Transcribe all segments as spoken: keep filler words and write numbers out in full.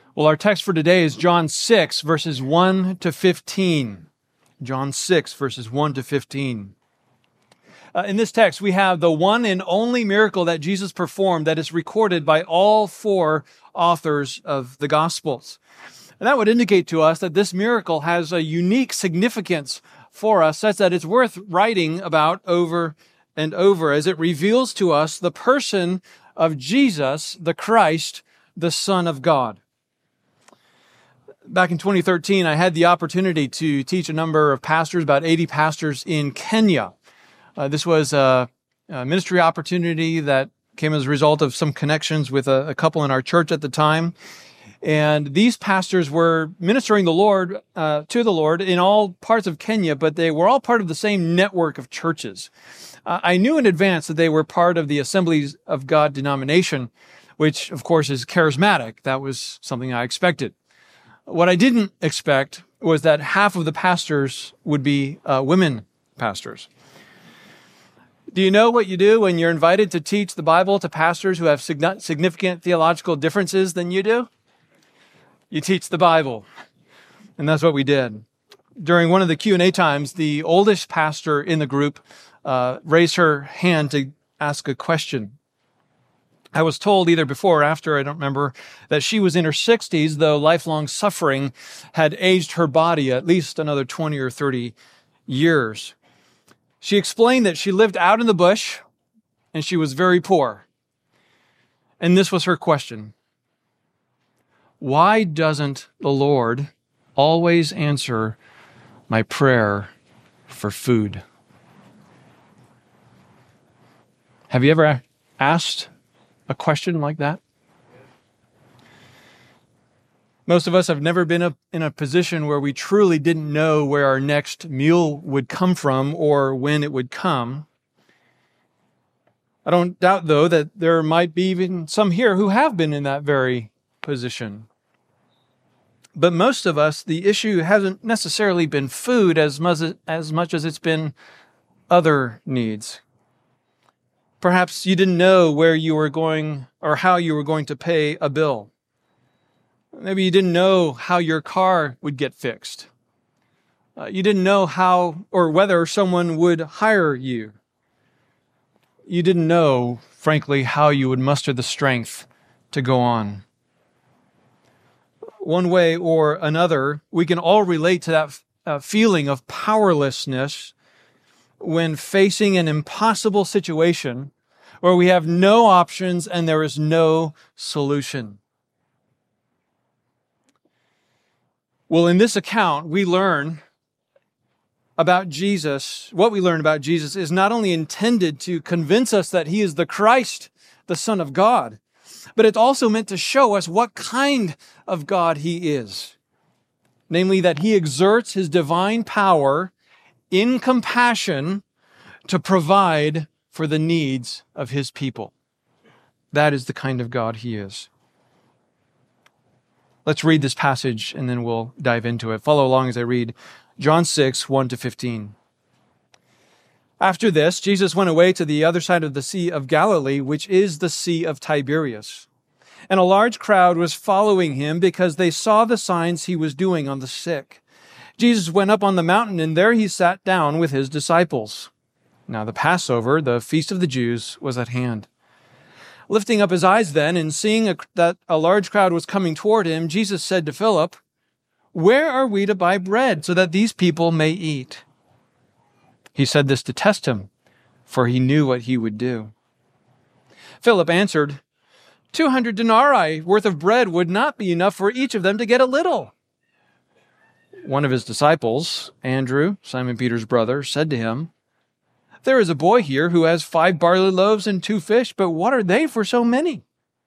Well, our text for today is John six, verses one to fifteen. John six, verses one to fifteen. Uh, in this text, we have the one and only miracle that Jesus performed that is recorded by all four authors of the Gospels. And that would indicate to us that this miracle has a unique significance for us, such that it's worth writing about over and over, as it reveals to us the person of Jesus, the Christ, the Son of God. Back in twenty thirteen, I had the opportunity to teach a number of pastors, about eighty pastors in Kenya. Uh, this was a, a ministry opportunity that came as a result of some connections with a, a couple in our church at the time. And these pastors were ministering the Lord uh, to the Lord in all parts of Kenya, but they were all part of the same network of churches. Uh, I knew in advance that they were part of the Assemblies of God denomination, which, of course, is charismatic. That was something I expected. What I didn't expect was that half of the pastors would be uh, women pastors. Do you know what you do when you're invited to teach the Bible to pastors who have significant theological differences than you do? You teach the Bible. And that's what we did. During one of the Q and A times, the oldest pastor in the group uh, raised her hand to ask a question. I was told either before or after, I don't remember, that she was in her sixties, though lifelong suffering had aged her body at least another twenty or thirty years. She explained that she lived out in the bush and she was very poor. And this was her question: why doesn't the Lord always answer my prayer for food? Have you ever asked a question like that? Most of us have never been a, in a position where we truly didn't know where our next meal would come from or when it would come. I don't doubt, though, that there might be even some here who have been in that very position. But most of us, the issue hasn't necessarily been food as much as, much as it's been other needs. Perhaps you didn't know where you were going or how you were going to pay a bill. Maybe you didn't know how your car would get fixed. Uh, you didn't know how or whether someone would hire you. You didn't know, frankly, how you would muster the strength to go on. One way or another, we can all relate to that uh, feeling of powerlessness when facing an impossible situation where we have no options and there is no solution. Well, in this account, we learn about Jesus. What we learn about Jesus is not only intended to convince us that he is the Christ, the Son of God, but it's also meant to show us what kind of God he is. Namely, that he exerts his divine power in compassion to provide for the needs of his people. That is the kind of God he is. Let's read this passage and then we'll dive into it. Follow along as I read John six, one to fifteen. After this, Jesus went away to the other side of the Sea of Galilee, which is the Sea of Tiberias. And a large crowd was following him because they saw the signs he was doing on the sick. Jesus went up on the mountain, and there he sat down with his disciples. Now the Passover, the feast of the Jews, was at hand. Lifting up his eyes then, and seeing a, that a large crowd was coming toward him, Jesus said to Philip, "Where are we to buy bread so that these people may eat?" He said this to test him, for he knew what he would do. Philip answered, Two hundred denarii worth of bread would not be enough for each of them to get a little." One of his disciples, Andrew, Simon Peter's brother, said to him, "There is a boy here who has five barley loaves and two fish, but what are they for so many?"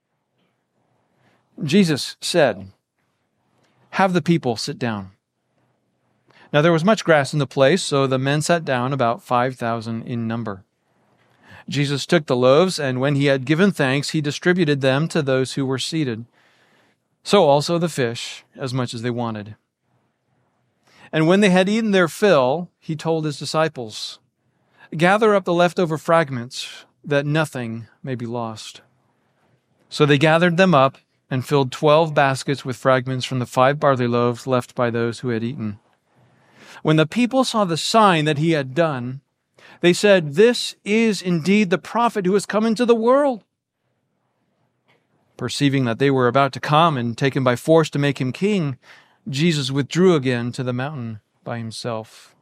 Jesus said, "Have the people sit down." Now there was much grass in the place, so the men sat down, about five thousand in number. Jesus took the loaves, and when he had given thanks, he distributed them to those who were seated. So also the fish, as much as they wanted. And when they had eaten their fill, he told his disciples, "Gather up the leftover fragments, that nothing may be lost." So they gathered them up and filled twelve baskets with fragments from the five barley loaves left by those who had eaten. When the people saw the sign that he had done, they said, "This is indeed the prophet who has come into the world." Perceiving that they were about to come and take him by force to make him king, Jesus withdrew again to the mountain by himself.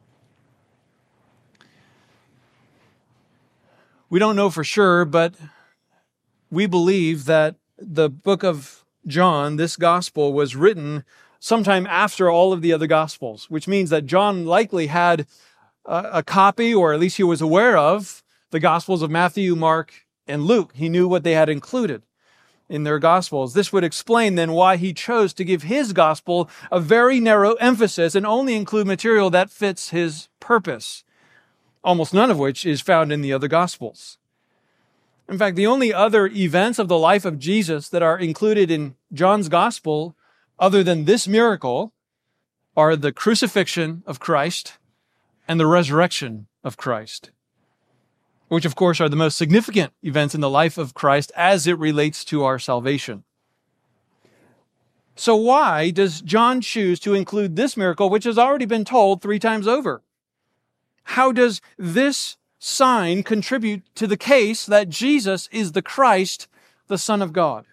We don't know for sure, but we believe that the book of John, this gospel, was written sometime after all of the other gospels, which means that John likely had a, a copy, or at least he was aware of, the gospels of Matthew, Mark, and Luke. He knew what they had included in their gospels. This would explain then why he chose to give his gospel a very narrow emphasis and only include material that fits his purpose, almost none of which is found in the other gospels. In fact, the only other events of the life of Jesus that are included in John's gospel, other than this miracle, are the crucifixion of Christ and the resurrection of Christ, which of course are the most significant events in the life of Christ as it relates to our salvation. So why does John choose to include this miracle, which has already been told three times over? How does this sign contribute to the case that Jesus is the Christ, the Son of God?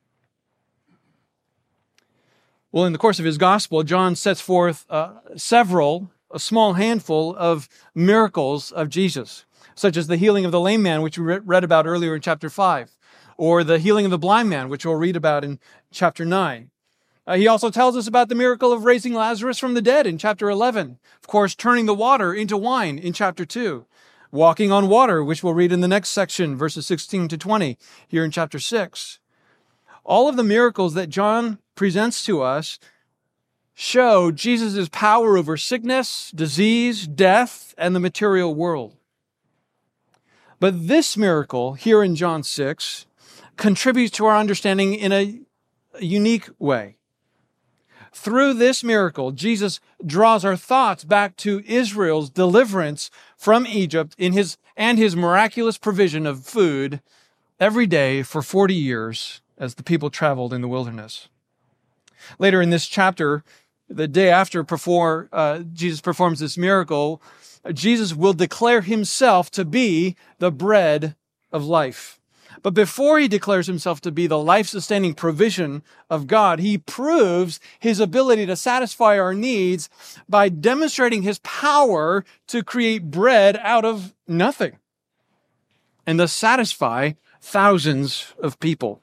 Well, in the course of his gospel, John sets forth uh, several, a small handful of miracles of Jesus, such as the healing of the lame man, which we read about earlier in chapter five, or the healing of the blind man, which we'll read about in chapter nine. Uh, he also tells us about the miracle of raising Lazarus from the dead in chapter eleven. Of course, turning the water into wine in chapter two. Walking on water, which we'll read in the next section, verses sixteen to twenty, here in chapter six. All of the miracles that John presents to us show Jesus' power over sickness, disease, death, and the material world. But this miracle here in John six contributes to our understanding in a, a unique way. Through this miracle, Jesus draws our thoughts back to Israel's deliverance from Egypt in his and his miraculous provision of food every day for forty years as the people traveled in the wilderness. Later in this chapter, the day after before uh, Jesus performs this miracle, Jesus will declare himself to be the bread of life. But before he declares himself to be the life-sustaining provision of God, he proves his ability to satisfy our needs by demonstrating his power to create bread out of nothing and thus satisfy thousands of people.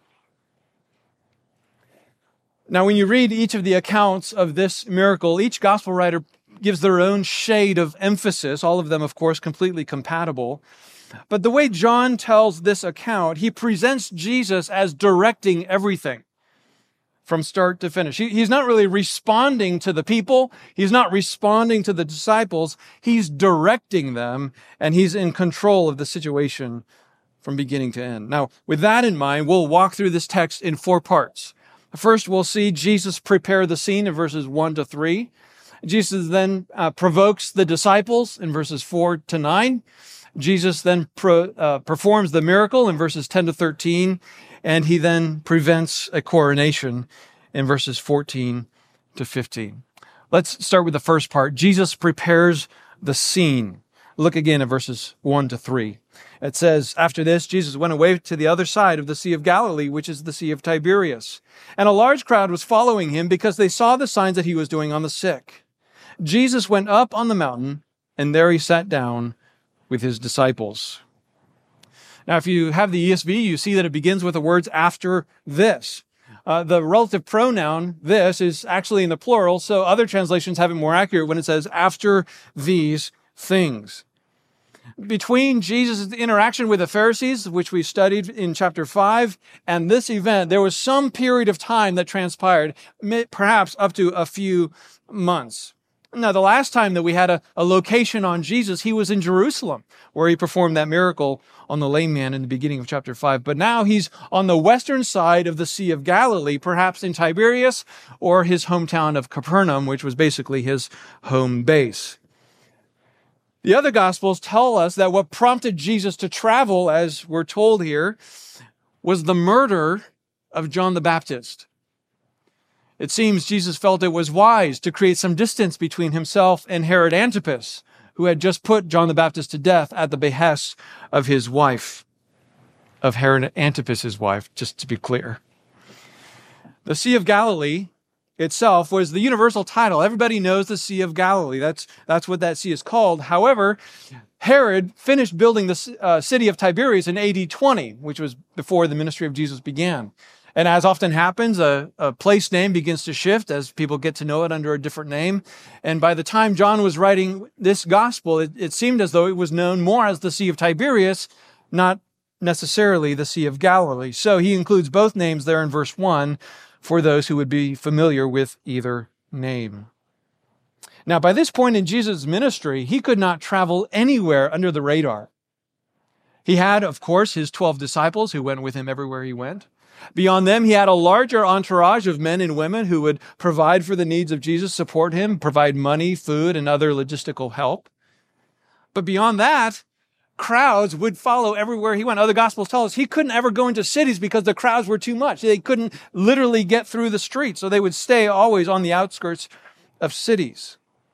Now, when you read each of the accounts of this miracle, each gospel writer gives their own shade of emphasis, all of them, of course, completely compatible. But the way John tells this account, he presents Jesus as directing everything from start to finish. He, he's not really responding to the people. He's not responding to the disciples. He's directing them, and he's in control of the situation from beginning to end. Now, with that in mind, we'll walk through this text in four parts. First, we'll see Jesus prepare the scene in verses one to three. Jesus then uh, provokes the disciples in verses four to nine. Jesus then pro, uh, performs the miracle in verses ten to thirteen, and he then prevents a coronation in verses fourteen to fifteen. Let's start with the first part. Jesus prepares the scene. Look again at verses one to three. It says, "After this, Jesus went away to the other side of the Sea of Galilee, which is the Sea of Tiberias. And a large crowd was following him because they saw the signs that he was doing on the sick. Jesus went up on the mountain, and there he sat down with his disciples." Now, if you have the E S V, you see that it begins with the words "after this." Uh, the relative pronoun "this" is actually in the plural, so other translations have it more accurate when it says "after these things." Between Jesus' interaction with the Pharisees, which we studied in chapter five, and this event, there was some period of time that transpired, perhaps up to a few months. Now, the last time that we had a, a location on Jesus, he was in Jerusalem, where he performed that miracle on the lame man in the beginning of chapter five. But now he's on the western side of the Sea of Galilee, perhaps in Tiberias or his hometown of Capernaum, which was basically his home base. The other Gospels tell us that what prompted Jesus to travel, as we're told here, was the murder of John the Baptist. It seems Jesus felt it was wise to create some distance between himself and Herod Antipas, who had just put John the Baptist to death at the behest of his wife, of Herod Antipas's wife, just to be clear. The Sea of Galilee itself was the universal title. Everybody knows the Sea of Galilee. That's, that's what that sea is called. However, Herod finished building the uh, city of Tiberias in A D twenty, which was before the ministry of Jesus began. And as often happens, a, a place name begins to shift as people get to know it under a different name. And by the time John was writing this gospel, it, it seemed as though it was known more as the Sea of Tiberias, not necessarily the Sea of Galilee. So he includes both names there in verse one for those who would be familiar with either name. Now, by this point in Jesus' ministry, he could not travel anywhere under the radar. He had, of course, his twelve disciples who went with him everywhere he went. Beyond them, he had a larger entourage of men and women who would provide for the needs of Jesus, support him, provide money, food, and other logistical help. But beyond that, crowds would follow everywhere he went. Other Gospels tell us he couldn't ever go into cities because the crowds were too much. They couldn't literally get through the streets, so they would stay always on the outskirts of cities.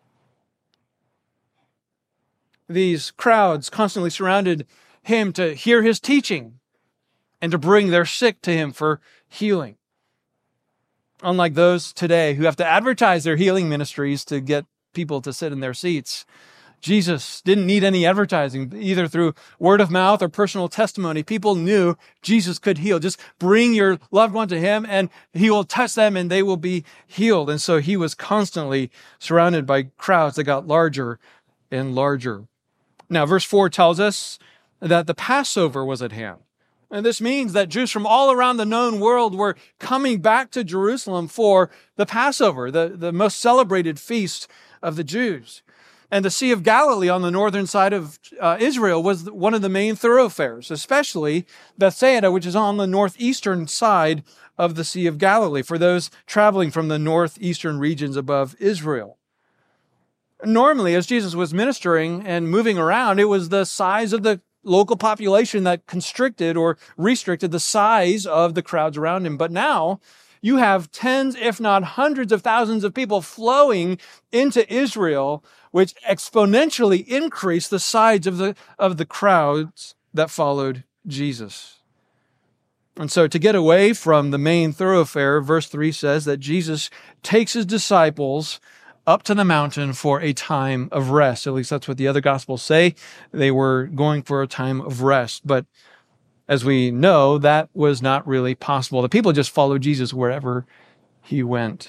These crowds constantly surrounded him to hear his teaching and to bring their sick to him for healing. Unlike those today who have to advertise their healing ministries to get people to sit in their seats, Jesus didn't need any advertising, either through word of mouth or personal testimony. People knew Jesus could heal. Just bring your loved one to him and he will touch them and they will be healed. And so he was constantly surrounded by crowds that got larger and larger. Now, verse four tells us that the Passover was at hand. And this means that Jews from all around the known world were coming back to Jerusalem for the Passover, the, the most celebrated feast of the Jews. And the Sea of Galilee on the northern side of uh, Israel was one of the main thoroughfares, especially Bethsaida, which is on the northeastern side of the Sea of Galilee, for those traveling from the northeastern regions above Israel. Normally, as Jesus was ministering and moving around, it was the size of the local population that constricted or restricted the size of the crowds around him. But now you have tens, if not hundreds of thousands of people flowing into Israel, which exponentially increased the size of the, of the crowds that followed Jesus. And so to get away from the main thoroughfare, verse three says that Jesus takes his disciples up to the mountain for a time of rest. At least that's what the other Gospels say. They were going for a time of rest. But as we know, that was not really possible. The people just followed Jesus wherever he went.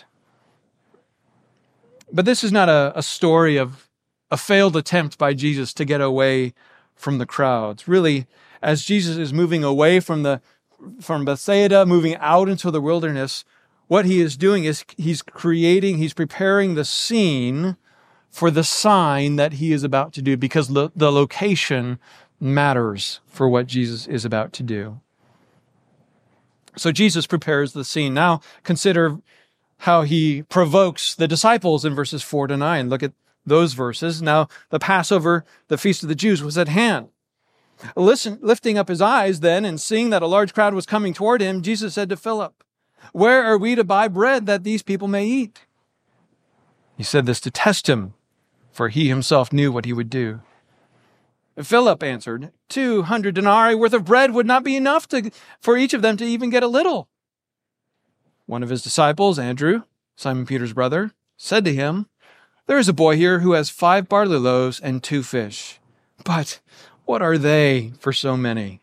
But this is not a, a story of a failed attempt by Jesus to get away from the crowds. Really, as Jesus is moving away from the from Bethsaida, moving out into the wilderness, what he is doing is he's creating, he's preparing the scene for the sign that he is about to do, because lo- the location matters for what Jesus is about to do. So Jesus prepares the scene. Now consider how he provokes the disciples in verses four to nine. Look at those verses. Now the Passover, the feast of the Jews, was at hand. Listen, lifting up his eyes then and seeing that a large crowd was coming toward him, Jesus said to Philip, "Where are we to buy bread that these people may eat?" He said this to test him, for he himself knew what he would do. Philip answered, Two hundred denarii worth of bread would not be enough to, for each of them to even get a little." One of his disciples, Andrew, Simon Peter's brother, said to him, "There is a boy here who has five barley loaves and two fish. But what are they for so many?"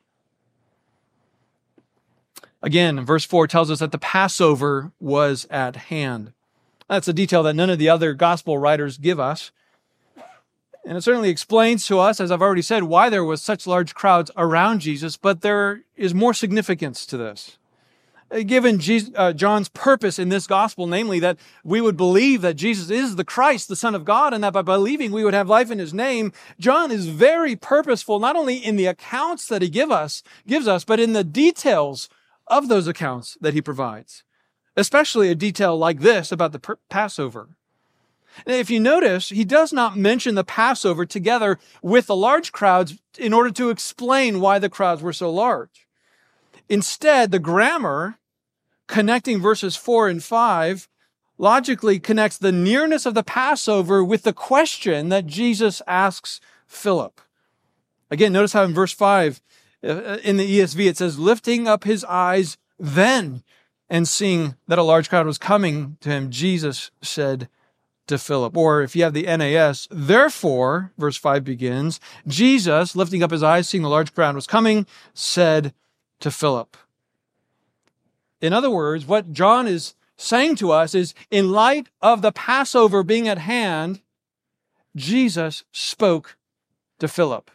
Again, verse four tells us that the Passover was at hand. That's a detail that none of the other gospel writers give us. And it certainly explains to us, as I've already said, why there was such large crowds around Jesus, but there is more significance to this. Given Jesus, uh, John's purpose in this gospel, namely that we would believe that Jesus is the Christ, the Son of God, and that by believing we would have life in his name, John is very purposeful, not only in the accounts that he give us, gives us, but in the details of those accounts that he provides, especially a detail like this about the per- Passover. And if you notice, he does not mention the Passover together with the large crowds in order to explain why the crowds were so large. Instead, the grammar connecting verses four and five logically connects the nearness of the Passover with the question that Jesus asks Philip. Again, notice how in verse five, uh, in the E S V, it says, lifting up his eyes then, and seeing that a large crowd was coming to him, Jesus said to Philip. Or if you have the N A S, therefore, verse five begins, Jesus, lifting up his eyes, seeing a large crowd was coming, said to Philip. In other words, what John is saying to us is, in light of the Passover being at hand, Jesus spoke to Philip.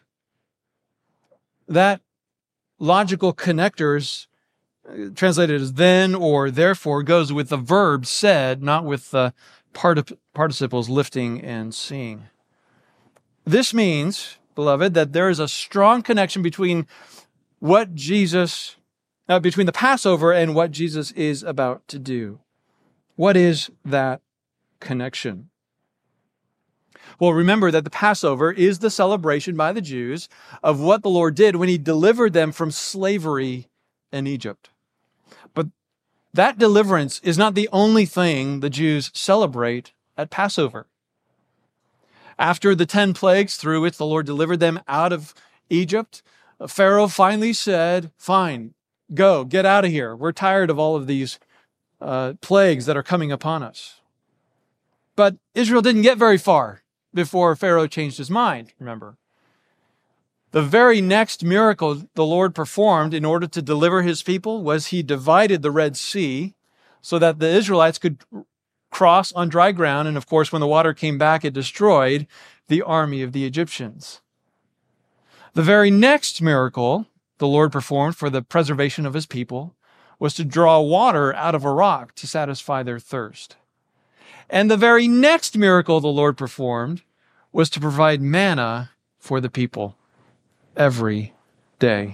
That logical connectors, translated as then or therefore, goes with the verb said, not with the partic- participles lifting and seeing. This means, beloved, that there is a strong connection between what Jesus, uh, between the Passover and what Jesus is about to do. What is that connection? Well, remember that the Passover is the celebration by the Jews of what the Lord did when he delivered them from slavery in Egypt. But that deliverance is not the only thing the Jews celebrate at Passover. After the ten plagues through which the Lord delivered them out of Egypt, Pharaoh finally said, fine, go, get out of here. We're tired of all of these uh, plagues that are coming upon us. But Israel didn't get very far before Pharaoh changed his mind, remember. The very next miracle the Lord performed in order to deliver his people was he divided the Red Sea so that the Israelites could cross on dry ground. And of course, when the water came back, it destroyed the army of the Egyptians. The very next miracle the Lord performed for the preservation of his people was to draw water out of a rock to satisfy their thirst. And the very next miracle the Lord performed was to provide manna for the people every day.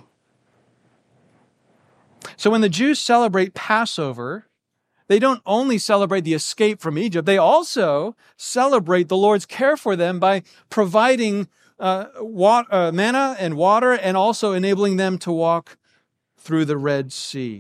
So when the Jews celebrate Passover, they don't only celebrate the escape from Egypt, they also celebrate the Lord's care for them by providing uh, wa- uh, manna and water and also enabling them to walk through the Red Sea.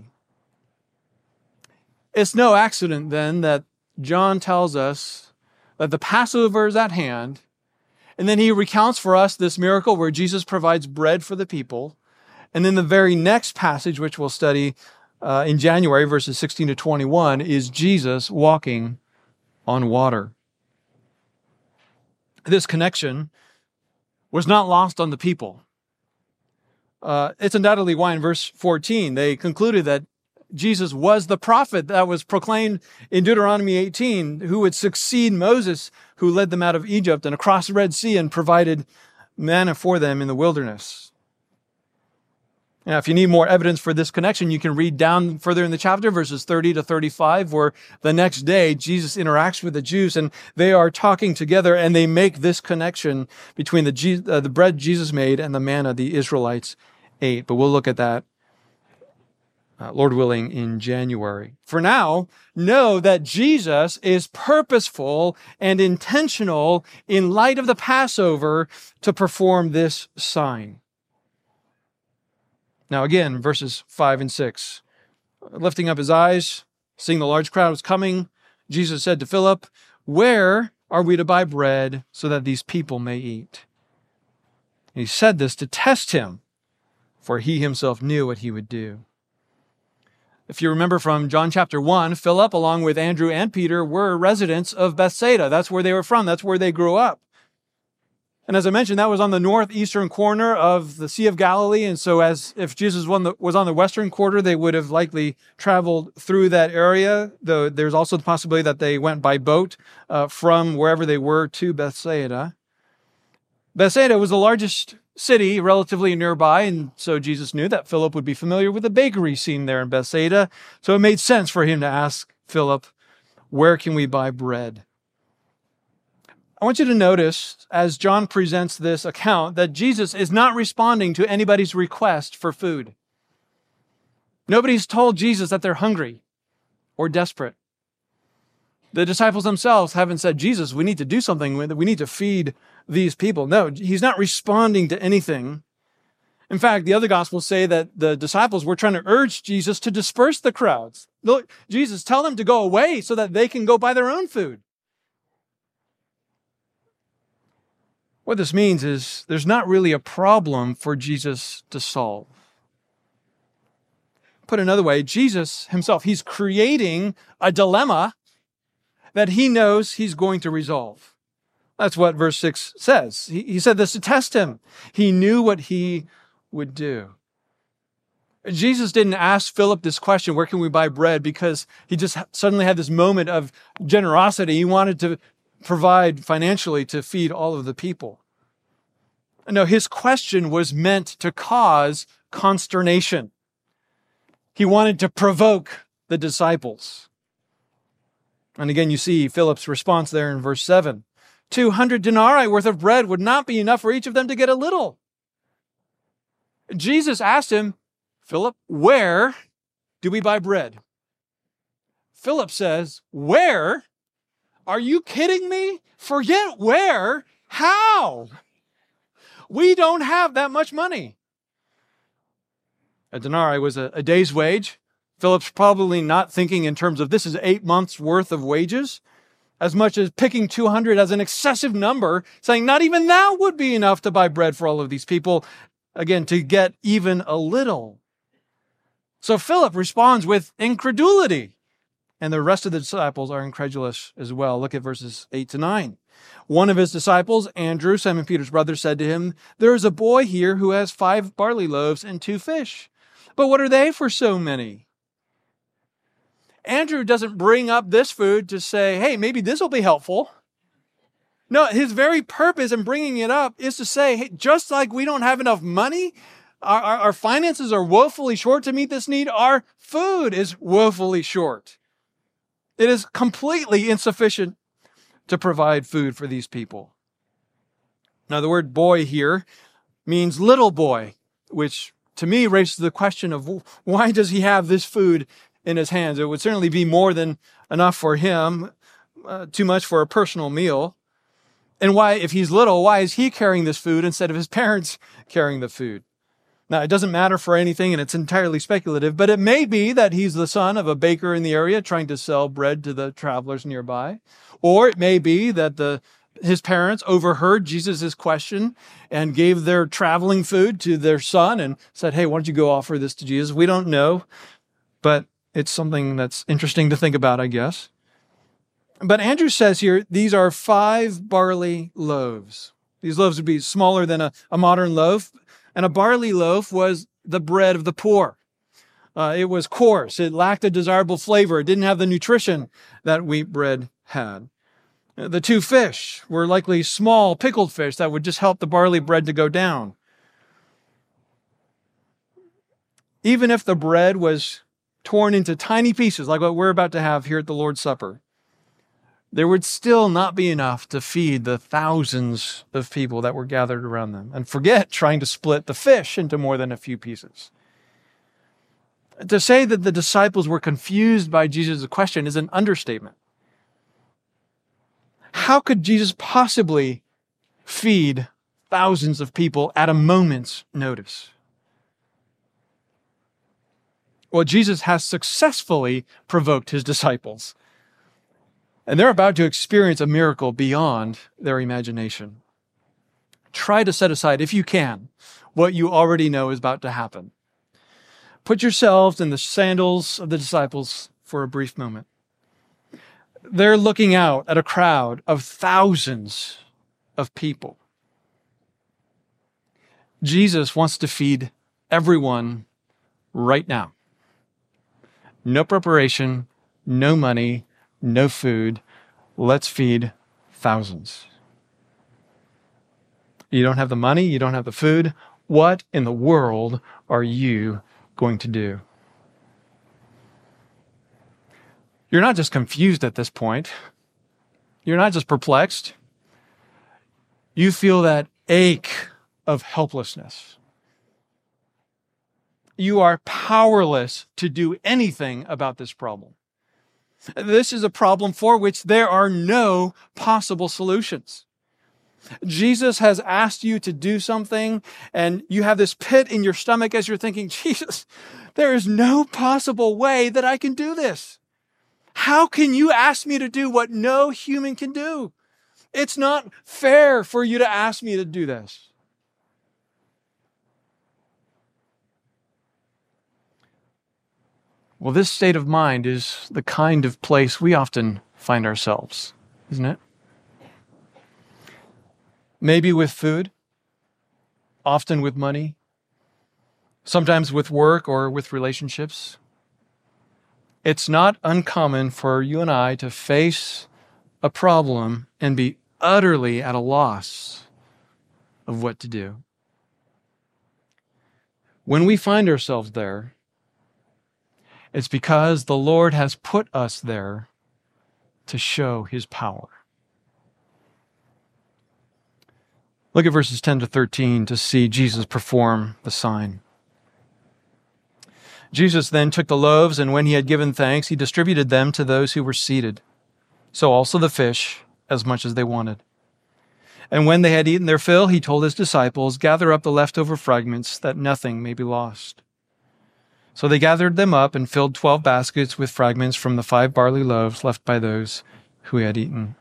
It's no accident then that John tells us that the Passover is at hand, and then he recounts for us this miracle where Jesus provides bread for the people. And then the very next passage, which we'll study uh, in January, verses sixteen to twenty-one, is Jesus walking on water. This connection was not lost on the people. Uh, it's undoubtedly why in verse fourteen they concluded that Jesus was the prophet that was proclaimed in Deuteronomy eighteen, who would succeed Moses, who led them out of Egypt and across the Red Sea and provided manna for them in the wilderness. Now, if you need more evidence for this connection, you can read down further in the chapter, verses thirty to thirty-five, where the next day Jesus interacts with the Jews and they are talking together and they make this connection between the, Je- uh, the bread Jesus made and the manna the Israelites ate. But we'll look at that Uh, Lord willing, in January. For now, know that Jesus is purposeful and intentional in light of the Passover to perform this sign. Now again, verses five and six. Lifting up his eyes, seeing the large crowd was coming, Jesus said to Philip, "Where are we to buy bread so that these people may eat?" And he said this to test him, for he himself knew what he would do. If you remember from John chapter one, Philip, along with Andrew and Peter, were residents of Bethsaida. That's where they were from. That's where they grew up. And as I mentioned, that was on the northeastern corner of the Sea of Galilee. And so as if Jesus was on the western quarter, they would have likely traveled through that area. Though there's also the possibility that they went by boat uh, from wherever they were to Bethsaida. Bethsaida was the largest city relatively nearby, and so Jesus knew that Philip would be familiar with the bakery scene there in Bethsaida. So it made sense for him to ask Philip, "Where can we buy bread?" I want you to notice, as John presents this account, that Jesus is not responding to anybody's request for food. Nobody's told Jesus that they're hungry or desperate. The disciples themselves haven't said, "Jesus, we need to do something. We need to feed these people." No, he's not responding to anything. In fact, the other Gospels say that the disciples were trying to urge Jesus to disperse the crowds. Look, Jesus, tell them to go away so that they can go buy their own food. What this means is there's not really a problem for Jesus to solve. Put another way, Jesus himself, he's creating a dilemma that he knows he's going to resolve. That's what verse six says. He, he said this to test him. He knew what he would do. Jesus didn't ask Philip this question, where can we buy bread? Because he just suddenly had this moment of generosity. He wanted to provide financially to feed all of the people. No, his question was meant to cause consternation. He wanted to provoke the disciples. And again, you see Philip's response there in verse seven. two hundred denarii worth of bread would not be enough for each of them to get a little. Jesus asked him, Philip, where do we buy bread? Philip says, where? Are you kidding me? Forget where. How? We don't have that much money. A denarii was a, a day's wage. Philip's probably not thinking in terms of this is eight months worth of wages, as much as picking two hundred as an excessive number, saying not even that would be enough to buy bread for all of these people, again, to get even a little. So Philip responds with incredulity, and the rest of the disciples are incredulous as well. Look at verses eight to nine. One of his disciples, Andrew, Simon Peter's brother, said to him, there is a boy here who has five barley loaves and two fish. But what are they for so many? Andrew doesn't bring up this food to say, hey, maybe this will be helpful. No, his very purpose in bringing it up is to say, hey, just like we don't have enough money, our, our, our finances are woefully short to meet this need, our food is woefully short. It is completely insufficient to provide food for these people. Now, the word boy here means little boy, which to me raises the question of why does he have this food in his hands? It would certainly be more than enough for him, uh, too much for a personal meal. And why, if he's little, why is he carrying this food instead of his parents carrying the food? Now, it doesn't matter for anything, and it's entirely speculative, but it may be that he's the son of a baker in the area trying to sell bread to the travelers nearby. Or it may be that the his parents overheard Jesus' question and gave their traveling food to their son and said, hey, why don't you go offer this to Jesus? We don't know, but it's something that's interesting to think about, I guess. But Andrew says here, these are five barley loaves. These loaves would be smaller than a, a modern loaf. And a barley loaf was the bread of the poor. Uh, it was coarse. It lacked a desirable flavor. It didn't have the nutrition that wheat bread had. The two fish were likely small pickled fish that would just help the barley bread to go down. Even if the bread was torn into tiny pieces, like what we're about to have here at the Lord's Supper, there would still not be enough to feed the thousands of people that were gathered around them. And forget trying to split the fish into more than a few pieces. To say that the disciples were confused by Jesus' question is an understatement. How could Jesus possibly feed thousands of people at a moment's notice? Well, Jesus has successfully provoked his disciples. And they're about to experience a miracle beyond their imagination. Try to set aside, if you can, what you already know is about to happen. Put yourselves in the sandals of the disciples for a brief moment. They're looking out at a crowd of thousands of people. Jesus wants to feed everyone right now. No preparation, no money, no food. Let's feed thousands. You don't have the money. You don't have the food. What in the world are you going to do? You're not just confused at this point. You're not just perplexed. You feel that ache of helplessness. You are powerless to do anything about this problem. This is a problem for which there are no possible solutions. Jesus has asked you to do something, and you have this pit in your stomach as you're thinking, Jesus, there is no possible way that I can do this. How can you ask me to do what no human can do? It's not fair for you to ask me to do this. Well, this state of mind is the kind of place we often find ourselves, isn't it? Maybe with food, often with money, sometimes with work or with relationships. It's not uncommon for you and I to face a problem and be utterly at a loss of what to do. When we find ourselves there, it's because the Lord has put us there to show his power. Look at verses ten to thirteen to see Jesus perform the sign. Jesus then took the loaves, and when he had given thanks, he distributed them to those who were seated. So also the fish, as much as they wanted. And when they had eaten their fill, he told his disciples, "Gather up the leftover fragments, that nothing may be lost." So they gathered them up and filled twelve baskets with fragments from the five barley loaves left by those who had eaten.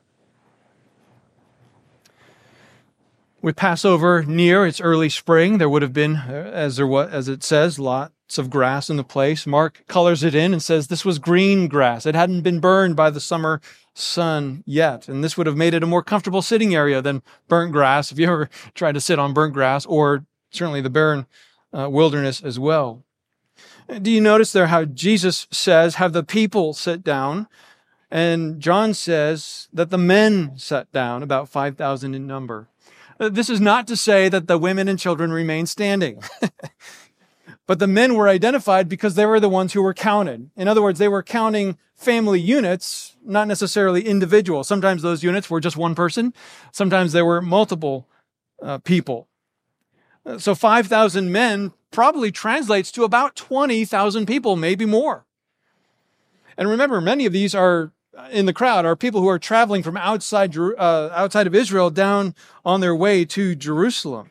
With Passover near, it's early spring. There would have been, as there was, as it says, lots of grass in the place. Mark colors it in and says this was green grass. It hadn't been burned by the summer sun yet. And this would have made it a more comfortable sitting area than burnt grass, if you ever tried to sit on burnt grass, or certainly the barren uh, wilderness as well. Do you notice there how Jesus says, have the people sit down? And John says that the men sat down, about five thousand in number. This is not to say that the women and children remained standing. But the men were identified because they were the ones who were counted. In other words, they were counting family units, not necessarily individuals. Sometimes those units were just one person. Sometimes there were multiple uh, people. So five thousand men probably translates to about twenty thousand people, maybe more. And remember, many of these are in the crowd are people who are traveling from outside uh, outside of Israel down on their way to Jerusalem.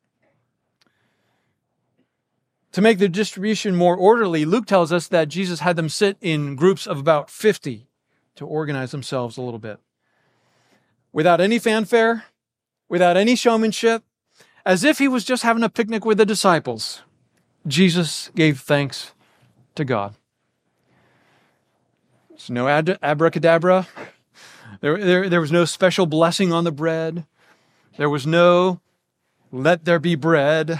To make the distribution more orderly, Luke tells us that Jesus had them sit in groups of about fifty to organize themselves a little bit. Without any fanfare, without any showmanship, as if he was just having a picnic with the disciples, Jesus gave thanks to God. There's no ad- abracadabra. There, there, there was no special blessing on the bread. There was no let there be bread.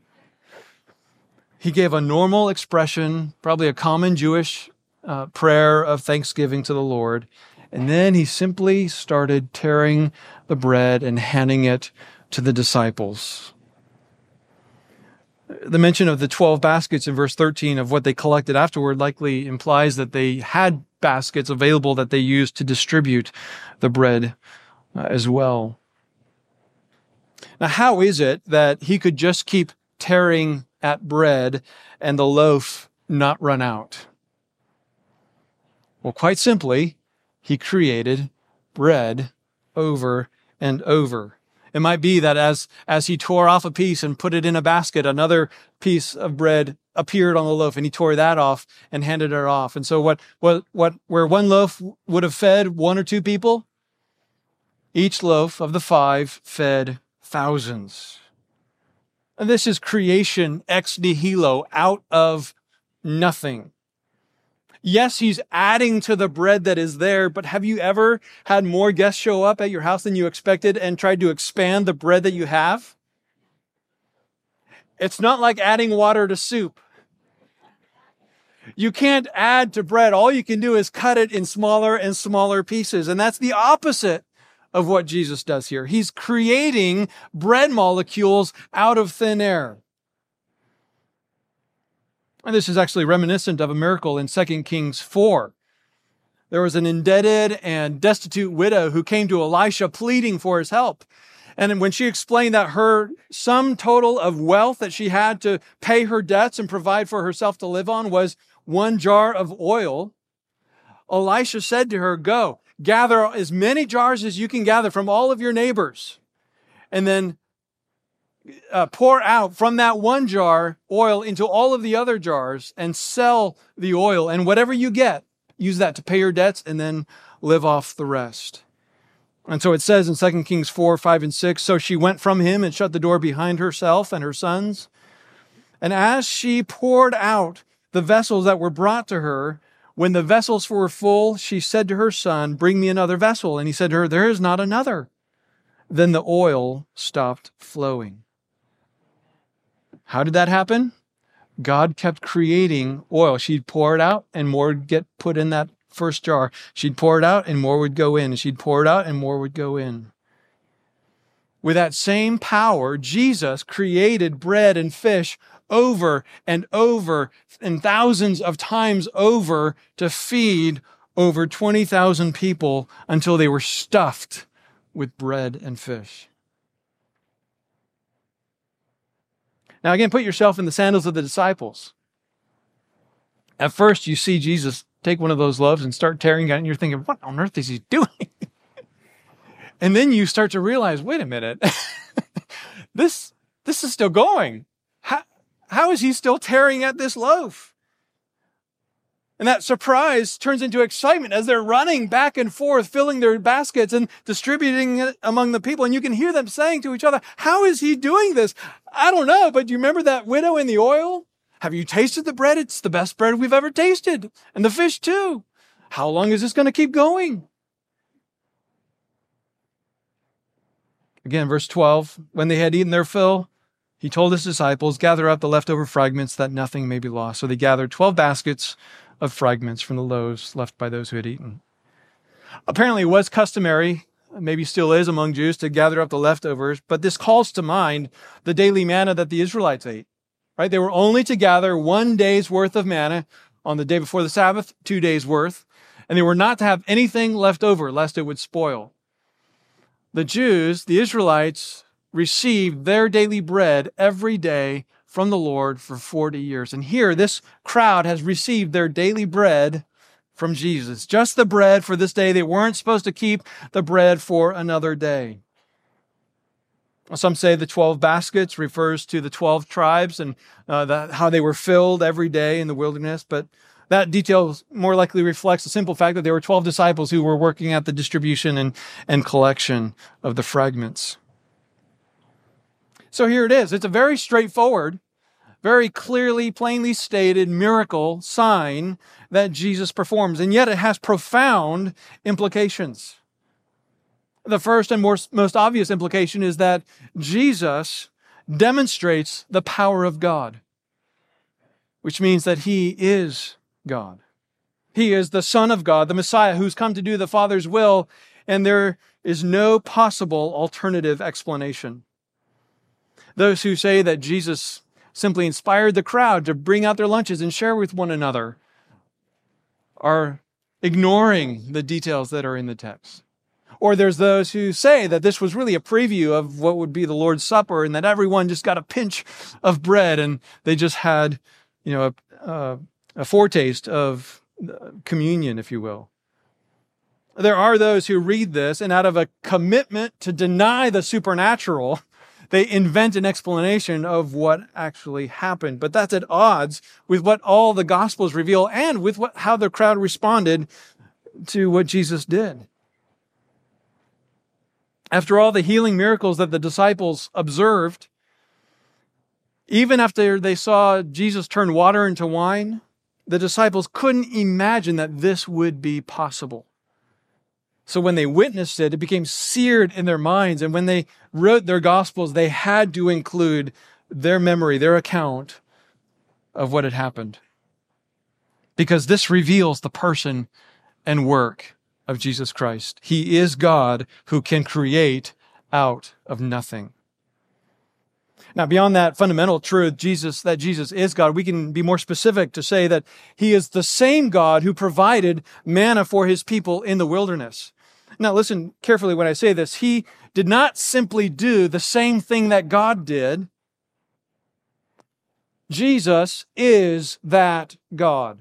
He gave a normal expression, probably a common Jewish uh, prayer of thanksgiving to the Lord. And then he simply started tearing the bread and handing it to the disciples. The mention of the twelve baskets in verse thirteen of what they collected afterward likely implies that they had baskets available that they used to distribute the bread uh, as well. Now, how is it that he could just keep tearing at bread and the loaf not run out? Well, quite simply, he created bread over and over. It might be that as, as he tore off a piece and put it in a basket, another piece of bread appeared on the loaf, and he tore that off and handed it off. And so what, what, what, where one loaf would have fed one or two people, each loaf of the five fed thousands. And this is creation ex nihilo, out of nothing. Yes, he's adding to the bread that is there, but have you ever had more guests show up at your house than you expected and tried to expand the bread that you have? It's not like adding water to soup. You can't add to bread. All you can do is cut it in smaller and smaller pieces. And that's the opposite of what Jesus does here. He's creating bread molecules out of thin air. And this is actually reminiscent of a miracle in Second Kings four. There was an indebted and destitute widow who came to Elisha pleading for his help. And when she explained that her sum total of wealth that she had to pay her debts and provide for herself to live on was one jar of oil, Elisha said to her, "Go, gather as many jars as you can gather from all of your neighbors. and then uh, pour out from that one jar oil into all of the other jars and sell the oil. And whatever you get, use that to pay your debts and then live off the rest. And so it says in Second Kings four, five, and six, so she went from him and shut the door behind herself and her sons. And as she poured out the vessels that were brought to her, when the vessels were full, she said to her son, bring me another vessel. And he said to her, there is not another. Then the oil stopped flowing. How did that happen? God kept creating oil. She'd pour it out and more would get put in that first jar. She'd pour it out and more would go in. And she'd pour it out and more would go in. With that same power, Jesus created bread and fish over and over and thousands of times over to feed over twenty thousand people until they were stuffed with bread and fish. Now again, put yourself in the sandals of the disciples. At first, you see Jesus take one of those loaves and start tearing it, and you're thinking, what on earth is he doing? And then you start to realize, wait a minute, this, this is still going. How, how is he still tearing at this loaf? And that surprise turns into excitement as they're running back and forth, filling their baskets and distributing it among the people. And you can hear them saying to each other, how is he doing this? I don't know, but do you remember that widow in the oil? Have you tasted the bread? It's the best bread we've ever tasted. And the fish too. How long is this going to keep going? Again, verse twelve, when they had eaten their fill, he told his disciples, gather up the leftover fragments that nothing may be lost. So they gathered twelve baskets of fragments from the loaves left by those who had eaten. Apparently it was customary, maybe still is among Jews, to gather up the leftovers, but this calls to mind the daily manna that the Israelites ate, right? They were only to gather one day's worth of manna on the day before the Sabbath, two days worth, and they were not to have anything left over lest it would spoil. The Jews, the Israelites, received their daily bread every day from the Lord for forty years. And here, this crowd has received their daily bread from Jesus. Just the bread for this day. They weren't supposed to keep the bread for another day. Some say the twelve baskets refers to the twelve tribes and uh, the, how they were filled every day in the wilderness. But that detail more likely reflects the simple fact that there were twelve disciples who were working at the distribution and, and collection of the fragments. So here it is. It's a very straightforward, very clearly, plainly stated miracle sign that Jesus performs. And yet it has profound implications. The first and most, most obvious implication is that Jesus demonstrates the power of God, which means that he is God. He is the Son of God, the Messiah who's come to do the Father's will, and there is no possible alternative explanation. Those who say that Jesus simply inspired the crowd to bring out their lunches and share with one another are ignoring the details that are in the text. Or there's those who say that this was really a preview of what would be the Lord's Supper and that everyone just got a pinch of bread and they just had, you know, a, a, a foretaste of communion, if you will. There are those who read this and out of a commitment to deny the supernatural, they invent an explanation of what actually happened. But that's at odds with what all the Gospels reveal and with what, how the crowd responded to what Jesus did. After all the healing miracles that the disciples observed, even after they saw Jesus turn water into wine, the disciples couldn't imagine that this would be possible. So when they witnessed it, it became seared in their minds. And when they wrote their Gospels, they had to include their memory, their account of what had happened. Because this reveals the person and work of Jesus Christ. He is God who can create out of nothing. Now, beyond that fundamental truth, Jesus, that Jesus is God, we can be more specific to say that he is the same God who provided manna for his people in the wilderness. Now, listen carefully when I say this. He did not simply do the same thing that God did. Jesus is that God.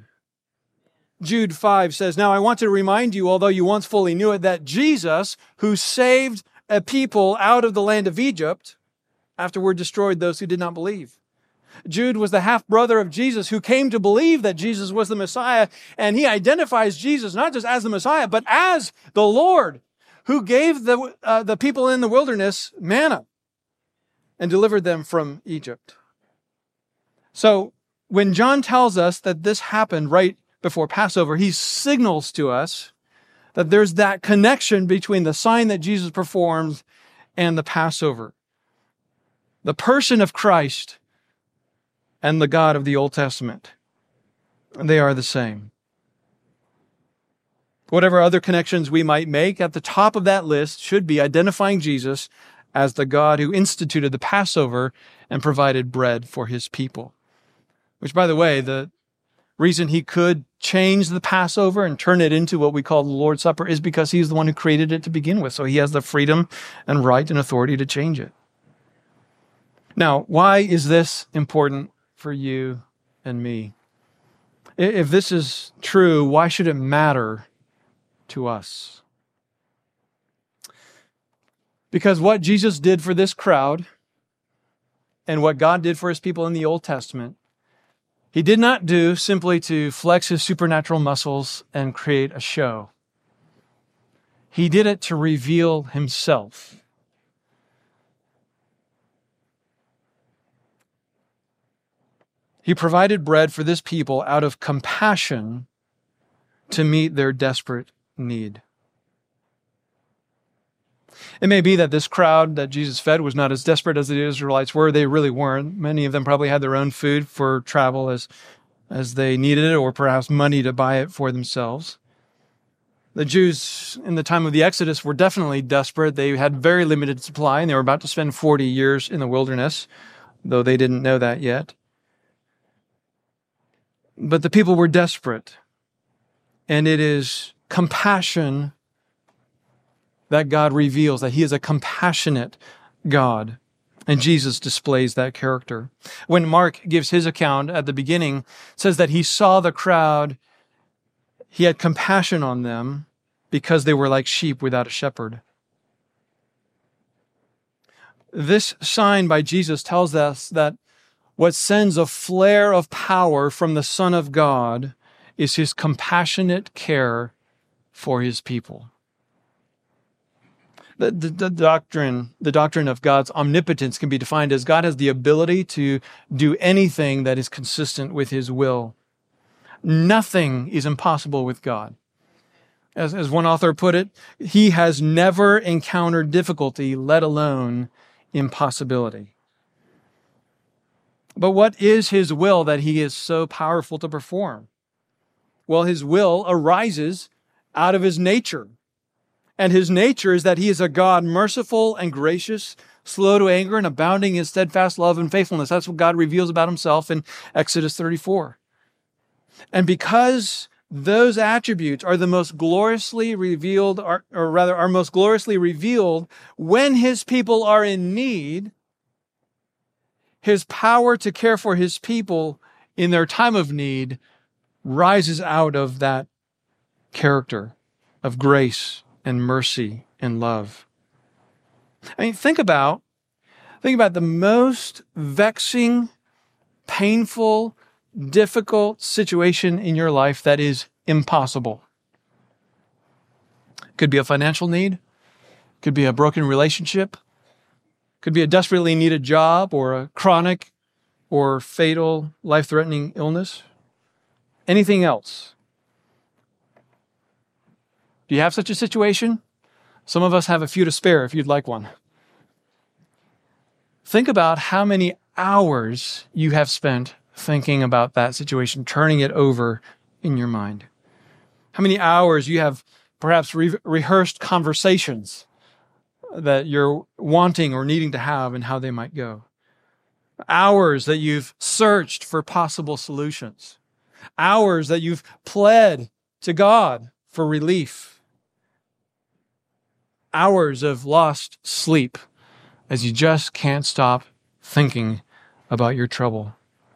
Jude five says, now I want to remind you, although you once fully knew it, that Jesus, who saved a people out of the land of Egypt, afterward destroyed those who did not believe. Jude was the half-brother of Jesus who came to believe that Jesus was the Messiah, and he identifies Jesus not just as the Messiah, but as the Lord who gave the, uh, the people in the wilderness manna and delivered them from Egypt. So when John tells us that this happened right before Passover, he signals to us that there's that connection between the sign that Jesus performed and the Passover. The person of Christ and the God of the Old Testament. They are the same. Whatever other connections we might make, at the top of that list should be identifying Jesus as the God who instituted the Passover and provided bread for his people. Which, by the way, the reason he could change the Passover and turn it into what we call the Lord's Supper is because he's the one who created it to begin with. So he has the freedom and right and authority to change it. Now, why is this important for you and me? If this is true, why should it matter to us? Because what Jesus did for this crowd and what God did for his people in the Old Testament, he did not do simply to flex his supernatural muscles and create a show. He did it to reveal himself. He provided bread for this people out of compassion to meet their desperate need. It may be that this crowd that Jesus fed was not as desperate as the Israelites were. They really weren't. Many of them probably had their own food for travel as, as they needed it, or perhaps money to buy it for themselves. The Jews in the time of the Exodus were definitely desperate. They had very limited supply, and they were about to spend forty years in the wilderness, though they didn't know that yet. But the people were desperate, and it is compassion that God reveals, that he is a compassionate God, and Jesus displays that character. When Mark gives his account at the beginning, it says that he saw the crowd, he had compassion on them because they were like sheep without a shepherd. This sign by Jesus tells us that what sends a flare of power from the Son of God is his compassionate care for his people. The, the, the doctrine, the doctrine of God's omnipotence can be defined as God has the ability to do anything that is consistent with his will. Nothing is impossible with God. As, as one author put it, he has never encountered difficulty, let alone impossibility. But what is his will that he is so powerful to perform? Well, his will arises out of his nature. And his nature is that he is a God merciful and gracious, slow to anger and abounding in steadfast love and faithfulness. That's what God reveals about himself in Exodus thirty-four. And because those attributes are the most gloriously revealed, or, or rather are most gloriously revealed when his people are in need, his power to care for his people in their time of need rises out of that character of grace and mercy and love. I mean, think about, think about the most vexing, painful, difficult situation in your life that is impossible. Could be a financial need, could be a broken relationship, could be a desperately needed job, or a chronic or fatal, life-threatening illness. Anything else. Do you have such a situation? Some of us have a few to spare if you'd like one. Think about how many hours you have spent thinking about that situation, turning it over in your mind. How many hours you have perhaps re- rehearsed conversations that you're wanting or needing to have and how they might go. Hours that you've searched for possible solutions. Hours that you've pled to God for relief. Hours of lost sleep as you just can't stop thinking about your trouble.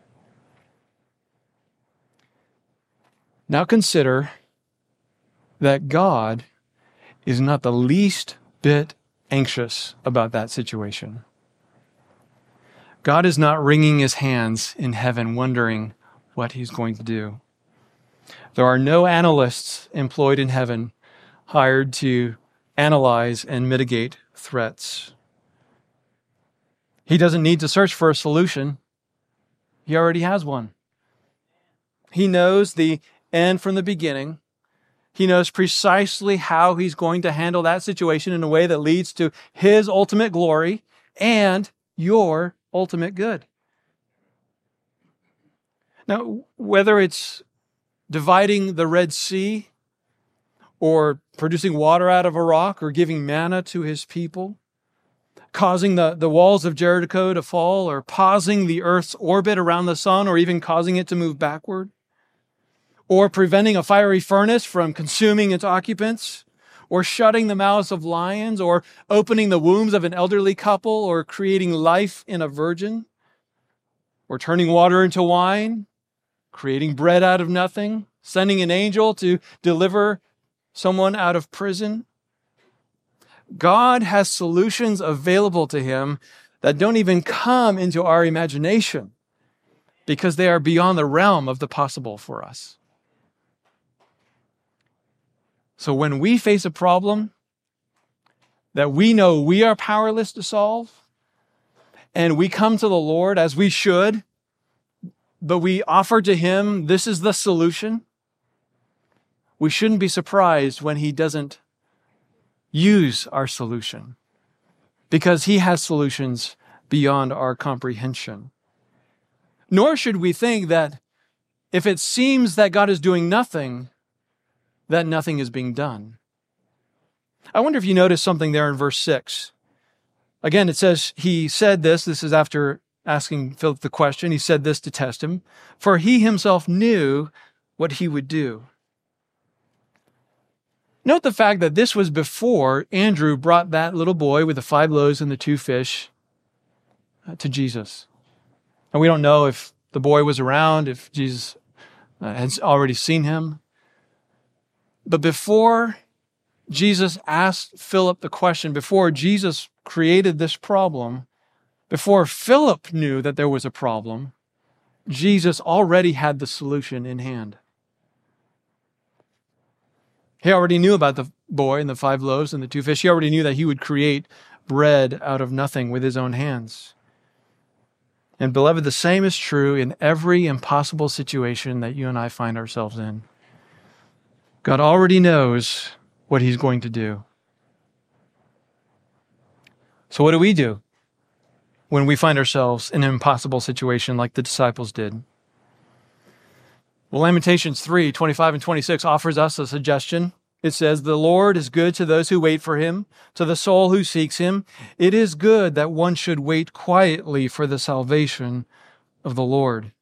Now consider that God is not the least bit anxious about that situation. God is not wringing his hands in heaven, wondering what he's going to do. There are no analysts employed in heaven hired to analyze and mitigate threats. He doesn't need to search for a solution. He already has one. He knows the end from the beginning. He knows precisely how he's going to handle that situation in a way that leads to his ultimate glory and your ultimate good. Now, whether it's dividing the Red Sea or producing water out of a rock or giving manna to his people, causing the, the walls of Jericho to fall or pausing the earth's orbit around the sun or even causing it to move backward, or preventing a fiery furnace from consuming its occupants, or shutting the mouths of lions, or opening the wombs of an elderly couple, or creating life in a virgin, or turning water into wine, creating bread out of nothing, sending an angel to deliver someone out of prison. God has solutions available to him that don't even come into our imagination because they are beyond the realm of the possible for us. So when we face a problem that we know we are powerless to solve, and we come to the Lord as we should, but we offer to him, this is the solution, we shouldn't be surprised when he doesn't use our solution, because he has solutions beyond our comprehension. Nor should we think that if it seems that God is doing nothing, that nothing is being done. I wonder if you notice something there in verse six. Again, it says, he said this, this is after asking Philip the question, he said this to test him, for he himself knew what he would do. Note the fact that this was before Andrew brought that little boy with the five loaves and the two fish to Jesus. And we don't know if the boy was around, if Jesus had already seen him. But before Jesus asked Philip the question, before Jesus created this problem, before Philip knew that there was a problem, Jesus already had the solution in hand. He already knew about the boy and the five loaves and the two fish. He already knew that he would create bread out of nothing with his own hands. And beloved, the same is true in every impossible situation that you and I find ourselves in. God already knows what he's going to do. So what do we do when we find ourselves in an impossible situation like the disciples did? Well, Lamentations three, twenty-five and twenty-six offers us a suggestion. It says, the Lord is good to those who wait for him, to the soul who seeks him. It is good that one should wait quietly for the salvation of the Lord.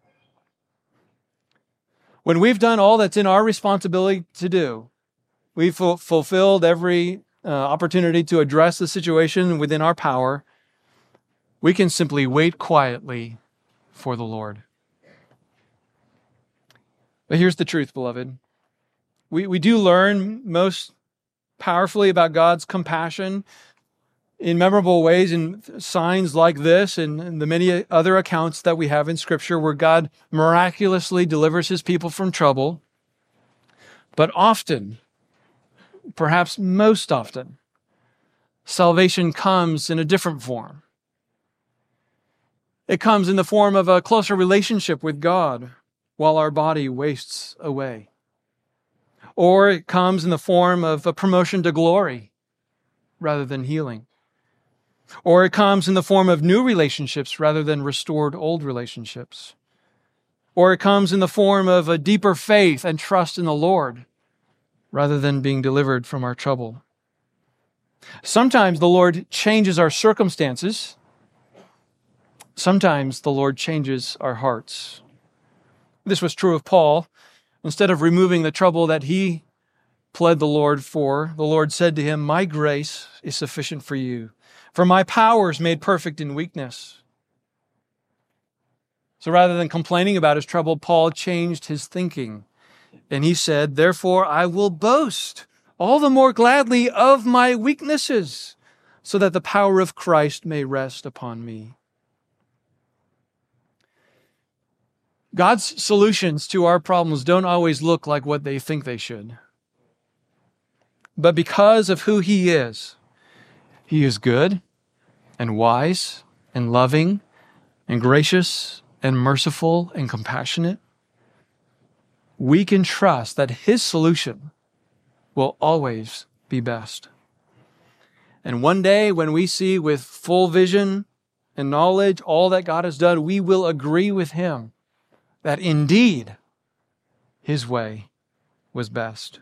When we've done all that's in our responsibility to do, we've fu- fulfilled every uh, opportunity to address the situation within our power, we can simply wait quietly for the Lord. But here's the truth, beloved. We, we do learn most powerfully about God's compassion in memorable ways, in signs like this and, and the many other accounts that we have in Scripture where God miraculously delivers his people from trouble. But often, perhaps most often, salvation comes in a different form. It comes in the form of a closer relationship with God while our body wastes away. Or it comes in the form of a promotion to glory rather than healing. Or it comes in the form of new relationships rather than restored old relationships. Or it comes in the form of a deeper faith and trust in the Lord rather than being delivered from our trouble. Sometimes the Lord changes our circumstances. Sometimes the Lord changes our hearts. This was true of Paul. Instead of removing the trouble that he pled the Lord for, the Lord said to him, my grace is sufficient for you, for my power is made perfect in weakness. So rather than complaining about his trouble, Paul changed his thinking. And he said, therefore I will boast all the more gladly of my weaknesses, so that the power of Christ may rest upon me. God's solutions to our problems don't always look like what they think they should. But because of who He is, He is good and wise and loving and gracious and merciful and compassionate. We can trust that His solution will always be best. And one day when we see with full vision and knowledge all that God has done, we will agree with Him that indeed His way was best.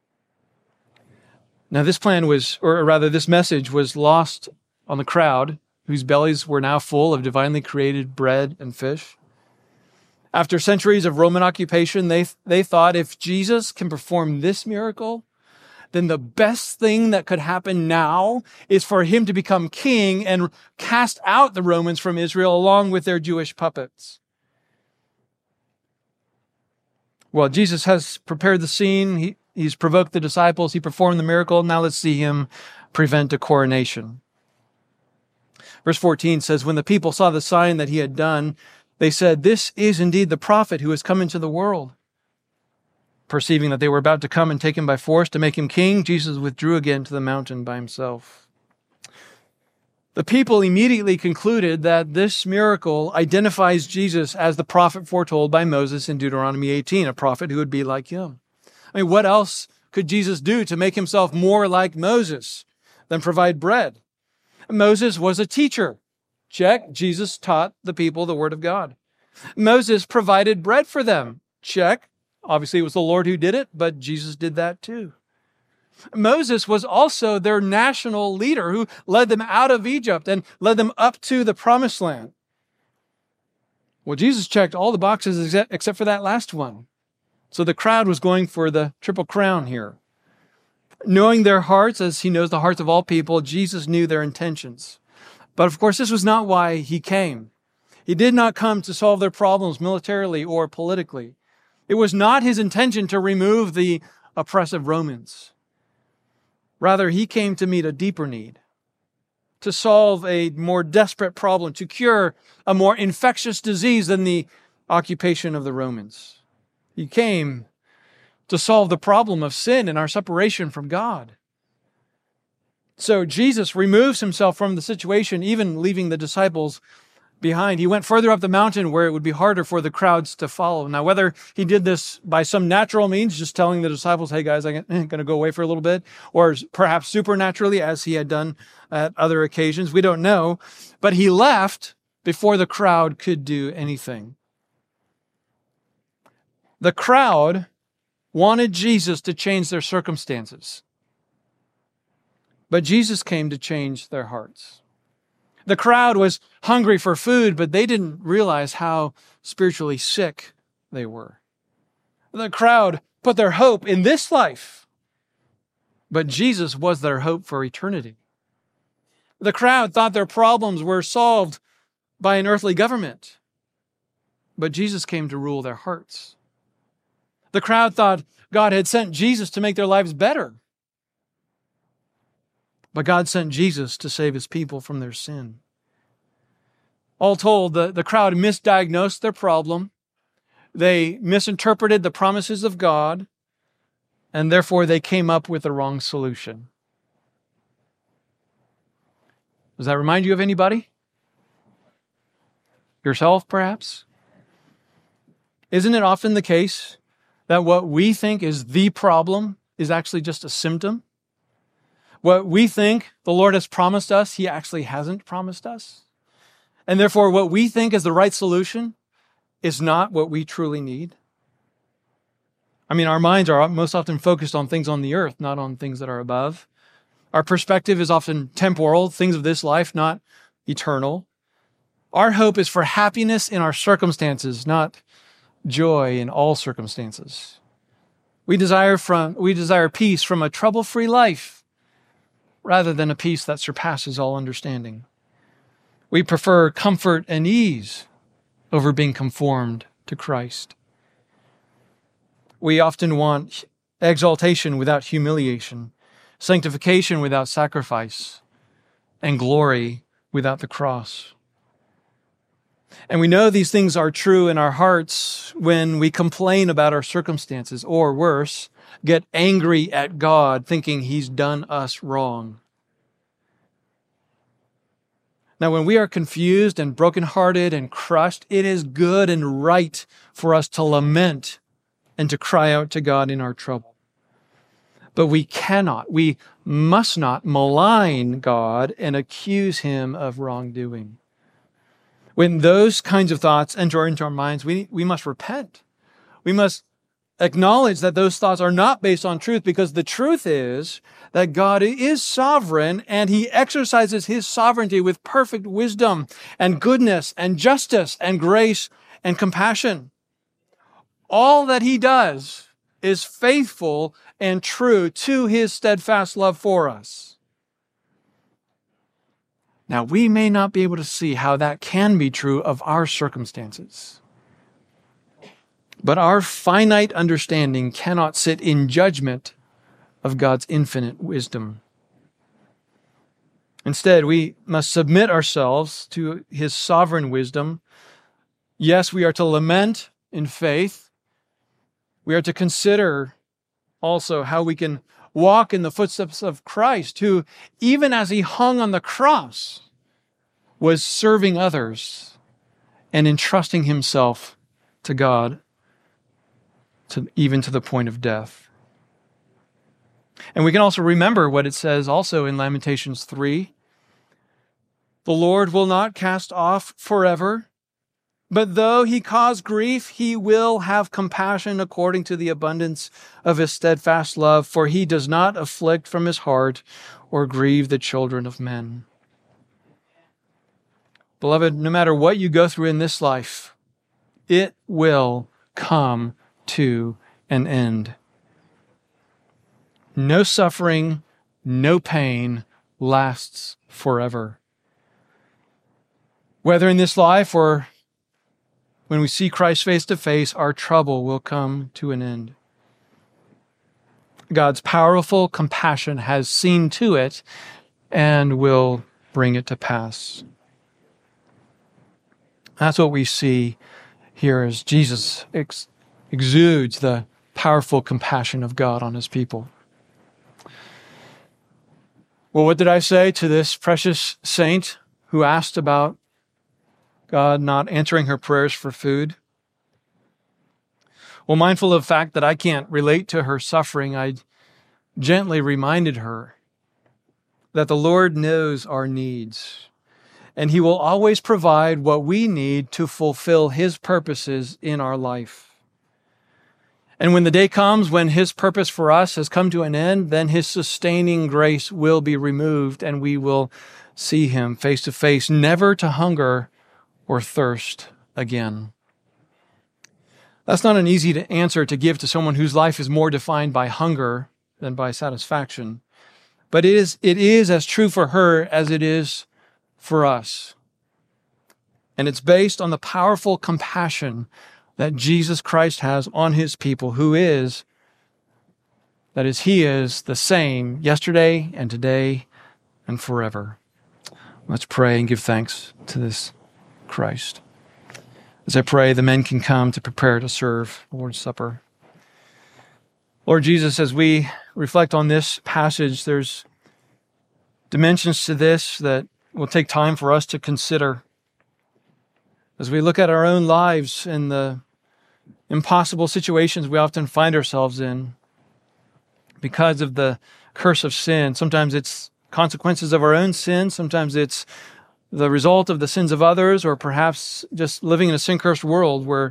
Now this plan was, or rather this message was lost on the crowd, whose bellies were now full of divinely created bread and fish. After centuries of Roman occupation, they, they thought if Jesus can perform this miracle, then the best thing that could happen now is for Him to become king and cast out the Romans from Israel along with their Jewish puppets. Well, Jesus has prepared the scene. He, he's provoked the disciples. He performed the miracle. Now let's see Him prevent a coronation. Verse fourteen says, when the people saw the sign that He had done, they said, this is indeed the prophet who has come into the world. Perceiving that they were about to come and take Him by force to make Him king, Jesus withdrew again to the mountain by Himself. The people immediately concluded that this miracle identifies Jesus as the prophet foretold by Moses in Deuteronomy eighteen, a prophet who would be like him. I mean, what else could Jesus do to make Himself more like Moses than provide bread? Moses was a teacher. Check. Jesus taught the people the word of God. Moses provided bread for them. Check. Obviously, it was the Lord who did it, but Jesus did that too. Moses was also their national leader who led them out of Egypt and led them up to the promised land. Well, Jesus checked all the boxes except for that last one. So the crowd was going for the triple crown here. Knowing their hearts, as He knows the hearts of all people, Jesus knew their intentions. But of course, this was not why He came. He did not come to solve their problems militarily or politically. It was not His intention to remove the oppressive Romans. Rather, He came to meet a deeper need, to solve a more desperate problem, to cure a more infectious disease than the occupation of the Romans. He came to solve the problem of sin and our separation from God. So Jesus removes Himself from the situation, even leaving the disciples behind. He went further up the mountain where it would be harder for the crowds to follow. Now, whether He did this by some natural means, just telling the disciples, hey guys, I'm going to go away for a little bit, or perhaps supernaturally as He had done at other occasions, we don't know. But He left before the crowd could do anything. The crowd wanted Jesus to change their circumstances, but Jesus came to change their hearts. The crowd was hungry for food, but they didn't realize how spiritually sick they were. The crowd put their hope in this life, but Jesus was their hope for eternity. The crowd thought their problems were solved by an earthly government, but Jesus came to rule their hearts. The crowd thought God had sent Jesus to make their lives better, but God sent Jesus to save His people from their sin. All told, the, the crowd misdiagnosed their problem. They misinterpreted the promises of God, and therefore they came up with the wrong solution. Does that remind you of anybody? Yourself, perhaps? Isn't it often the case that what we think is the problem is actually just a symptom? What we think the Lord has promised us, He actually hasn't promised us. And therefore, what we think is the right solution is not what we truly need. I mean, our minds are most often focused on things on the earth, not on things that are above. Our perspective is often temporal, things of this life, not eternal. Our hope is for happiness in our circumstances, not joy in all circumstances. We desire from we desire peace from a trouble-free life, rather than a peace that surpasses all understanding. We prefer comfort and ease over being conformed to Christ. We often want exaltation without humiliation, sanctification without sacrifice, and glory without the cross. And we know these things are true in our hearts when we complain about our circumstances, or worse, get angry at God thinking He's done us wrong. Now, when we are confused and brokenhearted and crushed, it is good and right for us to lament and to cry out to God in our trouble. But we cannot, we must not malign God and accuse Him of wrongdoing. When those kinds of thoughts enter into our minds, we, we must repent. We must acknowledge that those thoughts are not based on truth, because the truth is that God is sovereign and He exercises His sovereignty with perfect wisdom and goodness and justice and grace and compassion. All that He does is faithful and true to His steadfast love for us. Now, we may not be able to see how that can be true of our circumstances, but our finite understanding cannot sit in judgment of God's infinite wisdom. Instead, we must submit ourselves to His sovereign wisdom. Yes, we are to lament in faith. We are to consider also how we can walk in the footsteps of Christ, who, even as He hung on the cross, was serving others and entrusting Himself to God, to, even to the point of death. And we can also remember what it says also in Lamentations three. The Lord will not cast off forever, but though He cause grief, He will have compassion according to the abundance of His steadfast love, for He does not afflict from His heart or grieve the children of men. Beloved, no matter what you go through in this life, it will come to an end. No suffering, no pain lasts forever. Whether in this life or when we see Christ face to face, our trouble will come to an end. God's powerful compassion has seen to it and will bring it to pass. That's what we see here as Jesus ex- exudes the powerful compassion of God on His people. Well, what did I say to this precious saint who asked about God not answering her prayers for food? Well, mindful of the fact that I can't relate to her suffering, I gently reminded her that the Lord knows our needs, and He will always provide what we need to fulfill His purposes in our life. And when the day comes when His purpose for us has come to an end, then His sustaining grace will be removed, and we will see Him face to face, never to hunger or thirst again. That's not an easy answer to give to someone whose life is more defined by hunger than by satisfaction. But it is, it is as true for her as it is for us. And it's based on the powerful compassion that Jesus Christ has on His people, who is, that is, He is the same yesterday and today and forever. Let's pray and give thanks to this Christ. As I pray, the men can come to prepare to serve the Lord's Supper. Lord Jesus, as we reflect on this passage, there's dimensions to this that will take time for us to consider. As we look at our own lives and the impossible situations we often find ourselves in because of the curse of sin. Sometimes it's consequences of our own sin. Sometimes it's the result of the sins of others, or perhaps just living in a sin-cursed world where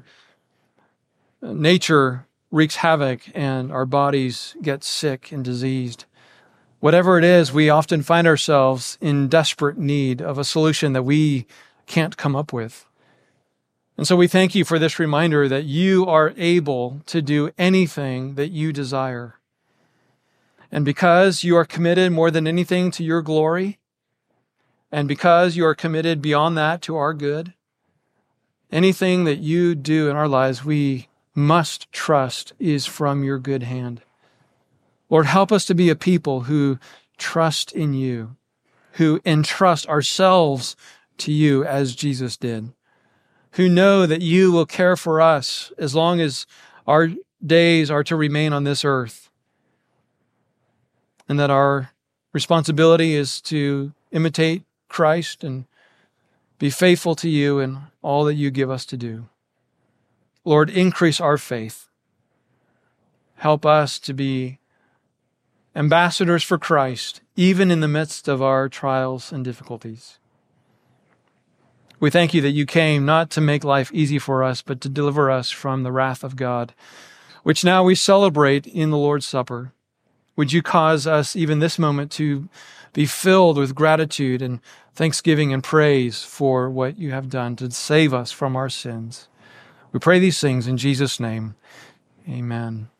nature wreaks havoc and our bodies get sick and diseased. Whatever it is, we often find ourselves in desperate need of a solution that we can't come up with. And so we thank You for this reminder that You are able to do anything that You desire. And because You are committed more than anything to Your glory, and because You are committed beyond that to our good, anything that You do in our lives, we must trust is from Your good hand. Lord, help us to be a people who trust in You, who entrust ourselves to you as Jesus did, who know that you will care for us as long as our days are to remain on this earth, and that our responsibility is to imitate Christ and be faithful to you in all that you give us to do. Lord, increase our faith. Help us to be ambassadors for Christ, even in the midst of our trials and difficulties. We thank you that you came not to make life easy for us, but to deliver us from the wrath of God, which now we celebrate in the Lord's Supper. Would you cause us even this moment to be filled with gratitude and thanksgiving and praise for what you have done to save us from our sins. We pray these things in Jesus' name. Amen.